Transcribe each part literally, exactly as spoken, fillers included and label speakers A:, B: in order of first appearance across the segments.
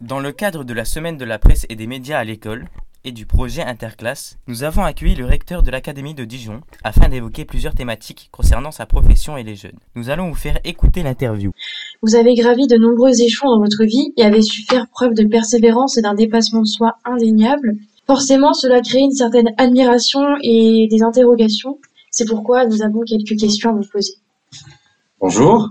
A: Dans le cadre de la semaine de la presse et des médias à l'école et du projet Interclasse, nous avons accueilli le recteur de l'Académie de Dijon afin d'évoquer plusieurs thématiques concernant sa profession et les jeunes. Nous allons vous faire écouter l'interview.
B: Vous avez gravi de nombreux échelons dans votre vie et avez su faire preuve de persévérance et d'un dépassement de soi indéniable. Forcément, cela crée une certaine admiration et des interrogations. C'est pourquoi nous avons quelques questions à vous poser.
C: Bonjour.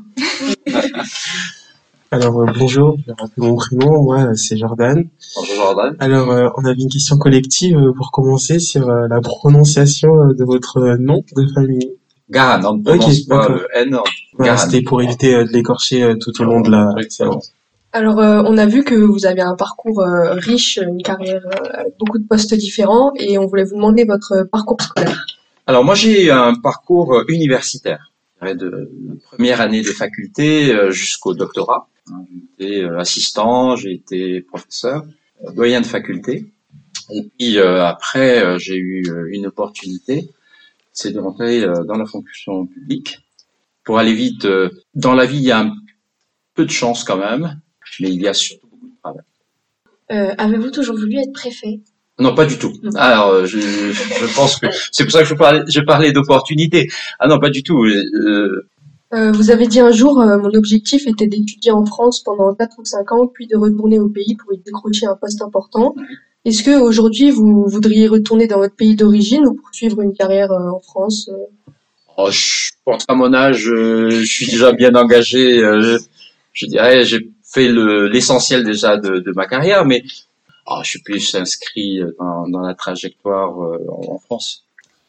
D: Alors euh, bonjour, je vais rappeler mon prénom, moi c'est Jordan.
C: Bonjour Jordan.
D: Alors euh, on avait une question collective euh, pour commencer sur euh, la prononciation euh, de votre euh, nom de famille.
C: Gahan, on ne prononce
D: Ok,
C: pas
D: d'accord.
C: le N.
D: Voilà,
C: Gahan.
D: c'était pour éviter euh, de l'écorcher euh, tout au long de la séance.
E: Alors, euh, on a vu que vous avez un parcours euh, riche, une carrière euh, avec beaucoup de postes différents, et on voulait vous demander votre parcours scolaire.
C: Alors moi j'ai eu un parcours euh, universitaire, je dirais de la première année de faculté euh, jusqu'au doctorat. Hein, J'ai été euh, assistant, j'ai été professeur, euh, doyen de faculté. Et puis euh, après euh, j'ai eu euh, une opportunité, c'est de rentrer euh, dans la fonction publique. Pour aller vite, euh, dans la vie il y a un peu de chance quand même, mais il y a surtout beaucoup de travail.
B: Euh, avez-vous toujours voulu être préfet ?
C: Non, pas du tout. Alors, euh, je, je pense que c'est pour ça que je parlais, je parlais d'opportunité. Ah non, pas du tout. Euh,
E: Euh, vous avez dit un jour, euh, mon objectif était d'étudier en France pendant quatre ou cinq ans, puis de retourner au pays pour y décrocher un poste important. Est-ce que aujourd'hui vous voudriez retourner dans votre pays d'origine ou poursuivre une carrière euh, en France euh
C: oh, je pense qu'à mon âge, euh, je suis déjà bien engagé. Euh, je dirais, j'ai fait le, l'essentiel déjà de, de ma carrière, mais oh, je suis plus inscrit dans, dans la trajectoire euh, en, en France.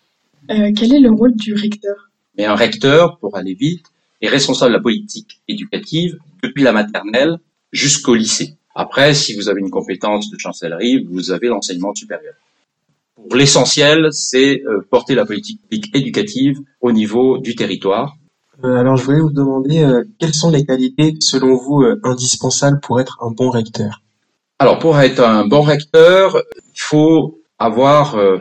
E: Euh, Quel est le rôle du recteur ?
C: Mais un recteur, pour aller vite, est responsable de la politique éducative depuis la maternelle jusqu'au lycée. Après, si vous avez une compétence de chancellerie, vous avez l'enseignement supérieur. Pour l'essentiel, c'est euh, porter la politique éducative au niveau du territoire.
D: Euh, alors je voulais vous demander euh, quelles sont les qualités selon vous euh, indispensables pour être un bon recteur ?
C: Alors, pour être un bon recteur, il faut avoir euh,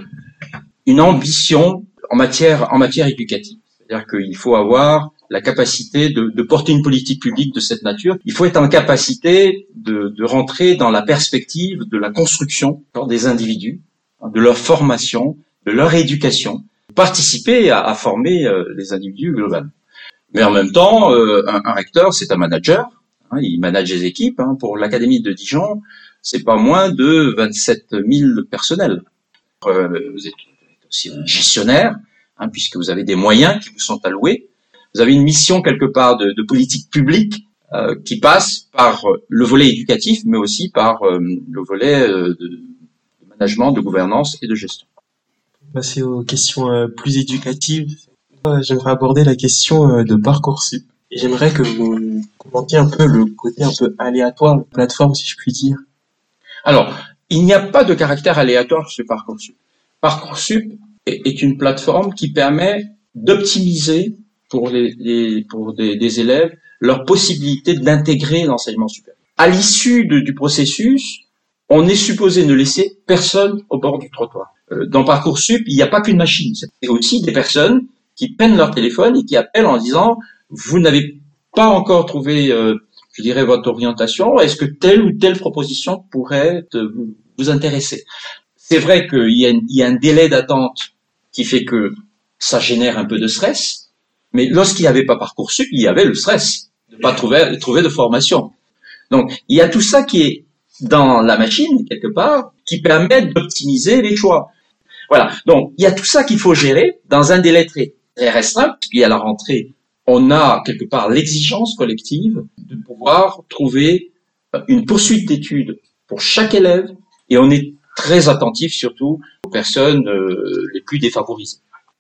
C: une ambition en matière en matière éducative. C'est-à-dire qu'il faut avoir la capacité de, de porter une politique publique de cette nature. Il faut être en capacité de, de rentrer dans la perspective de la construction des individus, de leur formation, de leur éducation, participer à, à former euh, les individus globalement. Mais en même temps, euh, un, un recteur, c'est un manager. Hein, il manage les équipes. Hein. Pour l'Académie de Dijon, c'est pas moins de vingt-sept mille personnels. Euh, vous êtes aussi un gestionnaire, hein, puisque vous avez des moyens qui vous sont alloués. Vous avez une mission quelque part de, de politique publique euh, qui passe par le volet éducatif, mais aussi par euh, le volet euh, de, de management, de gouvernance et de gestion.
D: Passer aux questions euh, plus éducatives. Euh, j'aimerais aborder la question euh, de Parcoursup. Et j'aimerais que vous commentiez un peu le côté un peu aléatoire de la plateforme, si je puis dire.
C: Alors, il n'y a pas de caractère aléatoire sur Parcoursup. Parcoursup est, est une plateforme qui permet d'optimiser pour les, les pour des, des élèves leur possibilité d'intégrer l'enseignement supérieur. À l'issue de, du processus, on est supposé ne laisser personne au bord du trottoir. Euh, dans Parcoursup, il n'y a pas qu'une machine, c'est aussi des personnes qui prennent leur téléphone et qui appellent en disant « Vous n'avez pas encore trouvé, euh, je dirais, votre orientation, est-ce que telle ou telle proposition pourrait te, vous, vous intéresser ?» C'est vrai qu'il y a, il y a un délai d'attente qui fait que ça génère un peu de stress, mais lorsqu'il n'y avait pas Parcoursup, il y avait le stress de ne pas trouver, trouver de formation. Donc, il y a tout ça qui est dans la machine, quelque part, qui permet d'optimiser les choix. Voilà. Donc, il y a tout ça qu'il faut gérer dans un délai très, très restreint, puis à la rentrée, on a quelque part l'exigence collective de pouvoir trouver une poursuite d'études pour chaque élève, et on est très attentif surtout aux personnes euh, les plus défavorisées.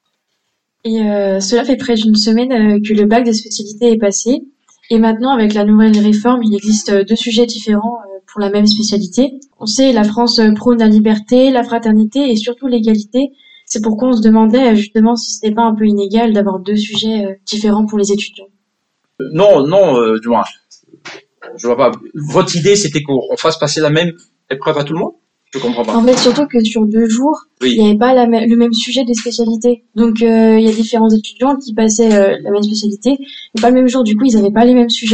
B: Et euh, cela fait près d'une semaine euh, que le bac des spécialités est passé. Et maintenant, avec la nouvelle réforme, il existe deux sujets différents euh, pour la même spécialité. On sait, la France prône la liberté, la fraternité et surtout l'égalité. C'est pourquoi on se demandait justement si ce n'était pas un peu inégal d'avoir deux sujets euh, différents pour les étudiants.
C: Euh, non, non, euh, du moins, je vois pas. Votre idée, c'était qu'on fasse passer la même épreuve à tout le monde ? Je comprends pas.
B: En fait, surtout que sur deux jours,
C: Oui.
B: il n'y avait pas la me- le même sujet des spécialités. Donc, euh, il y a différents étudiants qui passaient euh, la même spécialité, mais pas le même jour. Du coup, ils n'avaient pas les mêmes sujets.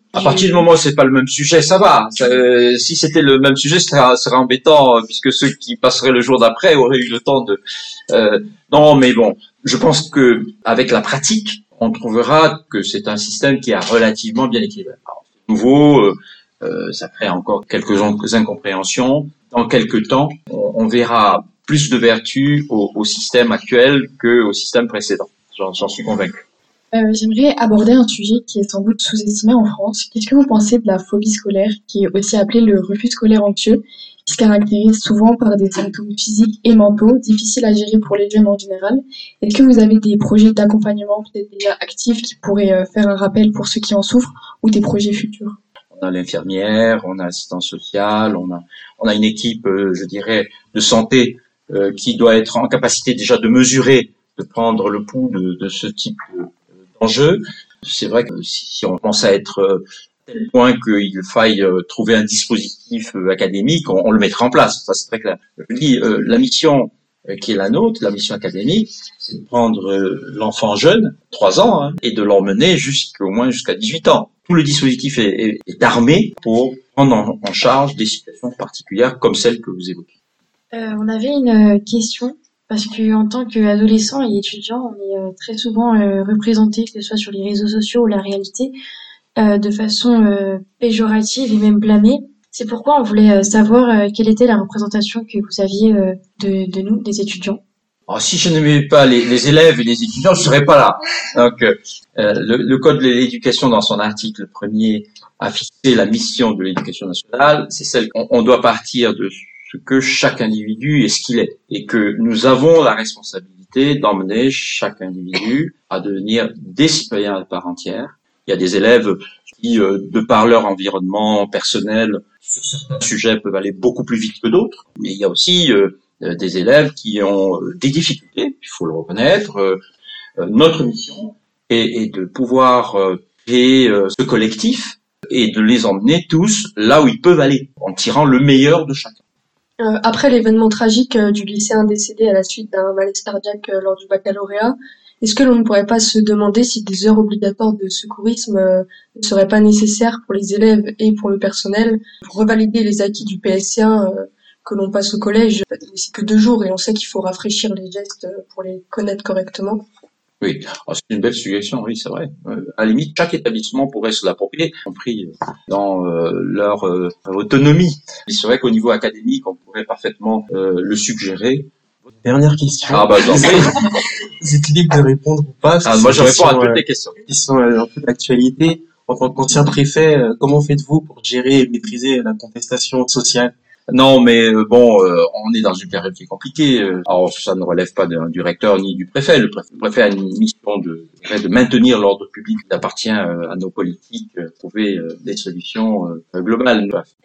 C: À partir du moment où c'est pas le même sujet, ça va. Ça, euh, si c'était le même sujet, ce serait, ce serait embêtant, euh, puisque ceux qui passeraient le jour d'après auraient eu le temps de... Euh, non, mais bon, je pense que avec la pratique, on trouvera que c'est un système qui est relativement bien équilibré. Alors, c'est nouveau, euh, euh, ça crée encore quelques incompréhensions. Dans quelques temps, on, on verra plus de vertu au, au système actuel que au système précédent. J'en, j'en suis convaincu.
B: Euh, j'aimerais aborder un sujet qui est sans doute sous-estimé en France. Qu'est-ce que vous pensez de la phobie scolaire, qui est aussi appelée le refus scolaire anxieux, qui se caractérise souvent par des symptômes physiques et mentaux, difficiles à gérer pour les jeunes en général? Est-ce que vous avez des projets d'accompagnement peut-être déjà actifs qui pourraient euh, faire un rappel pour ceux qui en souffrent, ou des projets futurs?
C: On a l'infirmière, on a l'assistance sociale, on a, on a une équipe, euh, je dirais, de santé euh, qui doit être en capacité déjà de mesurer, de prendre le pouls de, de ce type de enjeu. C'est vrai que si, si on pense à être euh, tel point qu'il faille euh, trouver un dispositif euh, académique, on, on le mettra en place. Ça, c'est très clair. Je dis, euh, la mission euh, qui est la nôtre, la mission académique, c'est de prendre euh, l'enfant jeune, trois ans, hein, et de l'emmener jusqu'au moins jusqu'à dix-huit ans. Tout le dispositif est, est, est armé pour prendre en, en charge des situations particulières comme celles que vous évoquez.
B: Euh, on avait une euh, question. Parce que en tant qu'adolescent et étudiant, on est euh, très souvent euh, représenté, que ce soit sur les réseaux sociaux ou la réalité, euh, de façon euh, péjorative et même blâmée. C'est pourquoi on voulait euh, savoir euh, quelle était la représentation que vous aviez euh, de, de nous, des étudiants.
C: Alors, si je n'aimais pas les, les élèves et les étudiants, je serais pas là. Donc, euh, le, le Code de l'éducation, dans son article premier, a fixé la mission de l'éducation nationale. C'est celle qu'on on doit partir de ce que chaque individu est ce qu'il est, et que nous avons la responsabilité d'emmener chaque individu à devenir des citoyens à part entière. Il y a des élèves qui, euh, de par leur environnement personnel, sur certains sujets peuvent aller beaucoup plus vite que d'autres, mais il y a aussi euh, des élèves qui ont des difficultés, il faut le reconnaître. Euh, notre mission est, est de pouvoir euh, créer euh, ce collectif et de les emmener tous là où ils peuvent aller, en tirant le meilleur de chacun.
E: Euh, après l'événement tragique euh, du lycéen décédé à la suite d'un malaise cardiaque euh, lors du baccalauréat, est-ce que l'on ne pourrait pas se demander si des heures obligatoires de secourisme euh, ne seraient pas nécessaires pour les élèves et pour le personnel pour revalider les acquis du P S C un euh, que l'on passe au collège? C'est que deux jours et on sait qu'il faut rafraîchir les gestes pour les connaître correctement.
C: Oui, alors, c'est une belle suggestion, oui, c'est vrai. Euh, à la limite, chaque établissement pourrait se l'approprier, y compris dans euh, leur euh, autonomie. Et c'est vrai qu'au niveau académique, on pourrait parfaitement euh, le suggérer.
D: Dernière question.
C: Ah bah j'en prie.
D: Vous êtes libre de répondre ou pas.
C: Ah, moi je réponds à toutes les questions.
D: Question euh, un peu d'actualité. En tant qu'ancien préfet, euh, comment faites-vous pour gérer et maîtriser la contestation sociale?
C: Non, mais euh, bon, euh, on est dans une période qui est compliquée. Euh, alors, ça ne relève pas de, du recteur ni du préfet. Le préfet, le préfet a une mission de, de maintenir l'ordre public. Il appartient euh, à nos politiques de euh, trouver euh, des solutions euh, globales.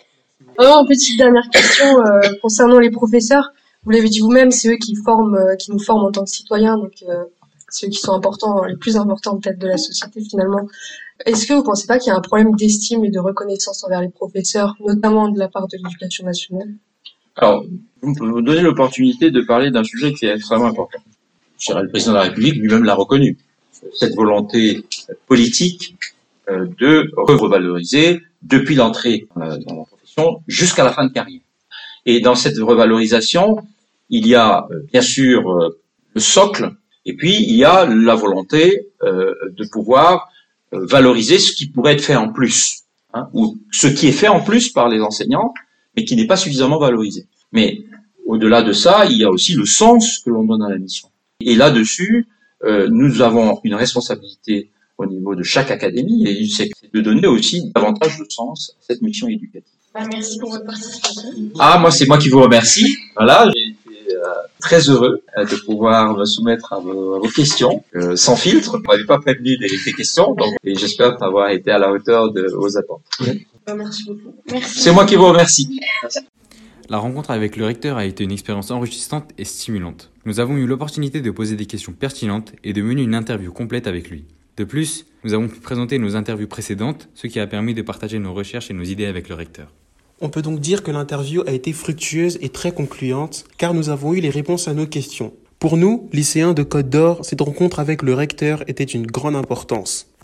E: Alors, petite dernière question euh, concernant les professeurs. Vous l'avez dit vous-même, c'est eux qui forment, euh, qui nous forment en tant que citoyens, donc euh, ceux qui sont importants, les plus importants peut-être de la société finalement. Est-ce que vous pensez pas qu'il y a un problème d'estime et de reconnaissance envers les professeurs, notamment de la part de l'éducation nationale?
C: Alors, vous me donnez l'opportunité de parler d'un sujet qui est extrêmement important. Je dirais, le président de la République lui-même l'a reconnu. Cette volonté politique euh, de revaloriser depuis l'entrée euh, dans la profession jusqu'à la fin de carrière. Et dans cette revalorisation, il y a euh, bien sûr euh, le socle, et puis il y a la volonté euh, de pouvoir valoriser ce qui pourrait être fait en plus, hein, ou ce qui est fait en plus par les enseignants, mais qui n'est pas suffisamment valorisé. Mais au-delà de ça, il y a aussi le sens que l'on donne à la mission. Et là-dessus, euh, nous avons une responsabilité au niveau de chaque académie, et c'est de donner aussi davantage de sens à cette mission éducative.
B: Merci pour votre participation.
C: Ah, moi, c'est moi qui vous remercie. Voilà, j'ai été euh, très heureux euh, de pouvoir me soumettre à vos, à vos questions, euh, sans filtre. Vous m'avez pas prévenu des, des questions, donc, et j'espère avoir été à la hauteur de vos attentes.
E: Merci beaucoup.
B: Merci.
C: C'est moi qui vous remercie. Merci.
A: La rencontre avec le recteur a été une expérience enrichissante et stimulante. Nous avons eu l'opportunité de poser des questions pertinentes et de mener une interview complète avec lui. De plus, nous avons pu présenter nos interviews précédentes, ce qui a permis de partager nos recherches et nos idées avec le recteur.
F: On peut donc dire que l'interview a été fructueuse et très concluante, car nous avons eu les réponses à nos questions. Pour nous, lycéens de Côte d'Or, cette rencontre avec le recteur était d'une grande importance.